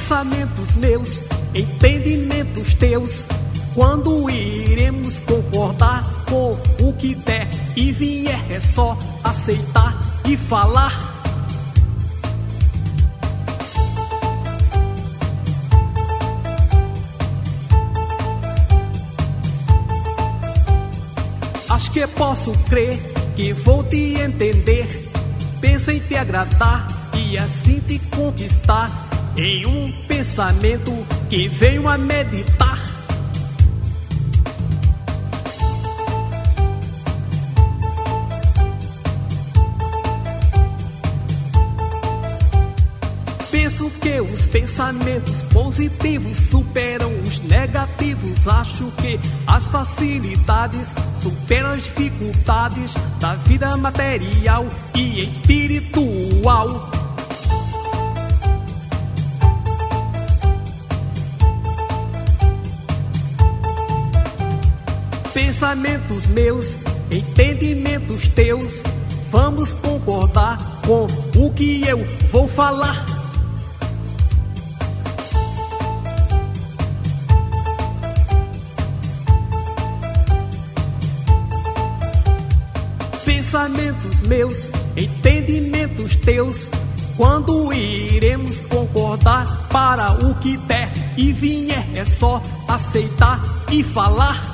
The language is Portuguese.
Pensamentos meus, entendimentos teus, quando iremos concordar com o que der e vier, é só aceitar e falar. Acho que posso crer que vou te entender. Penso em te agradar e assim te conquistar, em um pensamento que venho a meditar. Penso que os pensamentos positivos superam os negativos. Acho que as facilidades superam as dificuldades da vida material e espiritual. Pensamentos meus, entendimentos teus, vamos concordar com o que eu vou falar. Pensamentos meus, entendimentos teus, quando iremos concordar para o que der e vier, é só aceitar e falar.